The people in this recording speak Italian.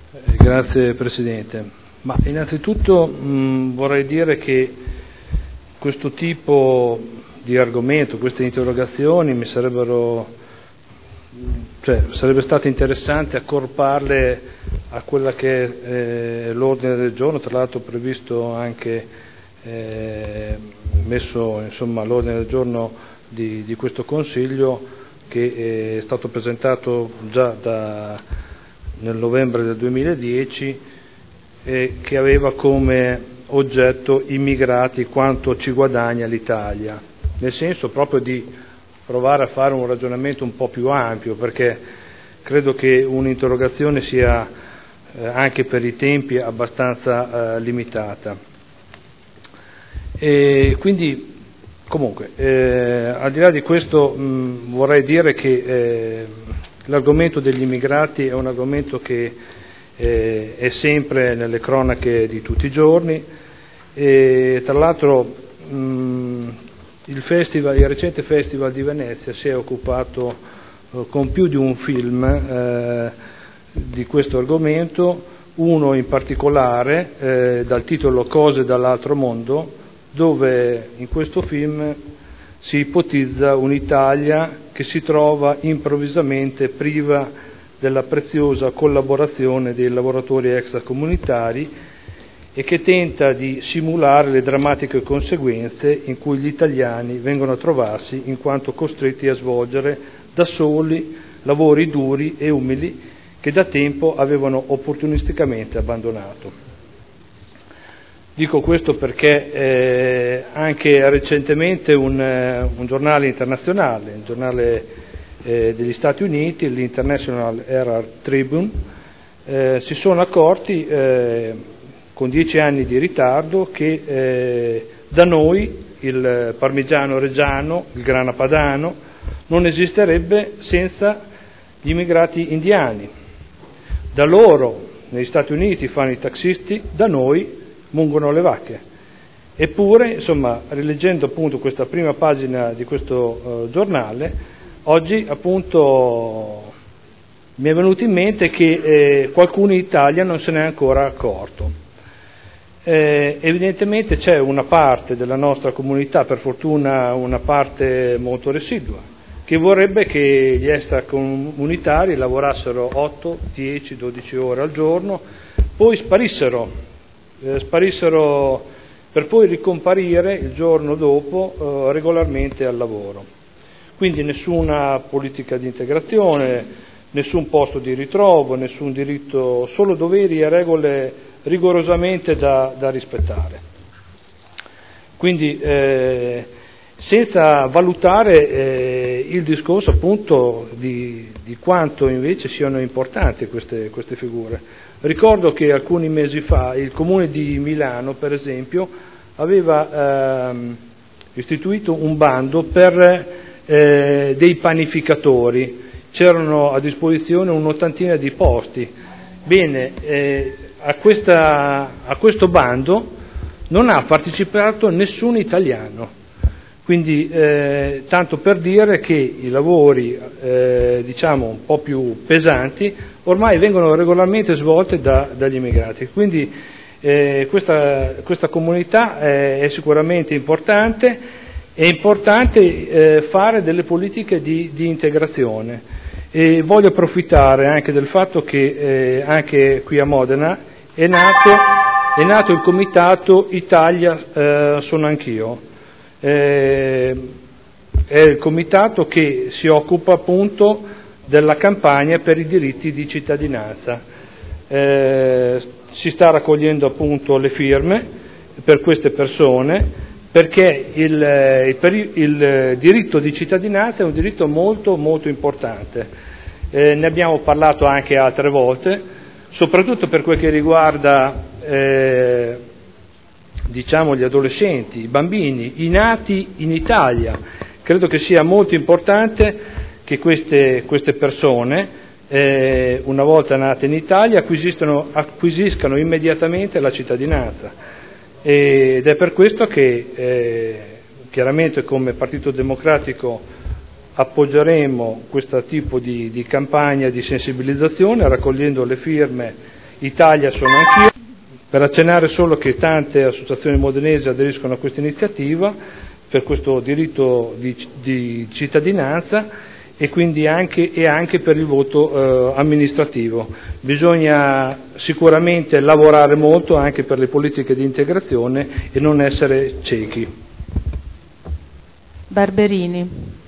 Grazie Presidente. Ma innanzitutto vorrei dire che questo tipo di argomento, queste interrogazioni sarebbe stato interessante accorparle a quella che è l'ordine del giorno, tra l'altro previsto anche messo all'ordine del giorno di questo Consiglio, che è stato presentato già nel novembre del 2010 e che aveva come oggetto immigrati, quanto ci guadagna l'Italia, nel senso proprio di provare a fare un ragionamento un po' più ampio, perché credo che un'interrogazione sia anche per i tempi abbastanza limitata. E quindi comunque al di là di questo vorrei dire che l'argomento degli immigrati è un argomento che è sempre nelle cronache di tutti i giorni, e tra l'altro il recente Festival di Venezia si è occupato con più di un film di questo argomento, uno in particolare dal titolo Cose dall'altro mondo, dove in questo film si ipotizza un'Italia che si trova improvvisamente priva della preziosa collaborazione dei lavoratori extracomunitari e che tenta di simulare le drammatiche conseguenze in cui gli italiani vengono a trovarsi in quanto costretti a svolgere da soli lavori duri e umili che da tempo avevano opportunisticamente abbandonato. Dico questo perché anche recentemente un giornale internazionale, il giornale degli Stati Uniti, l'International Herald Tribune, si sono accorti con 10 anni di ritardo che da noi il parmigiano reggiano, il grana padano, non esisterebbe senza gli immigrati indiani. Da loro, negli Stati Uniti, fanno i taxisti, da noi mungono le vacche. Eppure, rileggendo appunto questa prima pagina di questo giornale, oggi appunto mi è venuto in mente che qualcuno in Italia non se ne è ancora accorto. Evidentemente c'è una parte della nostra comunità, per fortuna una parte molto residua, che vorrebbe che gli extracomunitari lavorassero 8, 10, 12 ore al giorno, poi sparissero per poi ricomparire il giorno dopo regolarmente al lavoro. Quindi nessuna politica di integrazione, nessun posto di ritrovo, nessun diritto, solo doveri e regole rigorosamente da rispettare. Quindi senza valutare il discorso appunto di quanto invece siano importanti queste figure. Ricordo che alcuni mesi fa il Comune di Milano, per esempio, aveva istituito un bando per dei panificatori, c'erano a disposizione un'ottantina di posti. Bene, a questo bando non ha partecipato nessun italiano, quindi tanto per dire che i lavori un po' più pesanti ormai vengono regolarmente svolti dagli immigrati. Quindi questa comunità è sicuramente importante, è importante fare delle politiche di integrazione, e voglio approfittare anche del fatto che anche qui a Modena è nato il comitato Italia sono anch'io. È il comitato che si occupa appunto della campagna per i diritti di cittadinanza. Si sta raccogliendo appunto le firme per queste persone, perché il diritto di cittadinanza è un diritto molto molto importante. Ne abbiamo parlato anche altre volte, soprattutto per quel che riguarda gli adolescenti, i bambini, i nati in Italia. Credo che sia molto importante che queste persone, una volta nate in Italia, acquisiscano immediatamente la cittadinanza. Ed è per questo che chiaramente come Partito Democratico appoggeremo questo tipo di campagna di sensibilizzazione, raccogliendo le firme Italia sono anch'io, per accennare solo che tante associazioni modenesi aderiscono a questa iniziativa per questo diritto di cittadinanza e quindi anche per il voto amministrativo. Bisogna sicuramente lavorare molto anche per le politiche di integrazione e non essere ciechi. Barberini.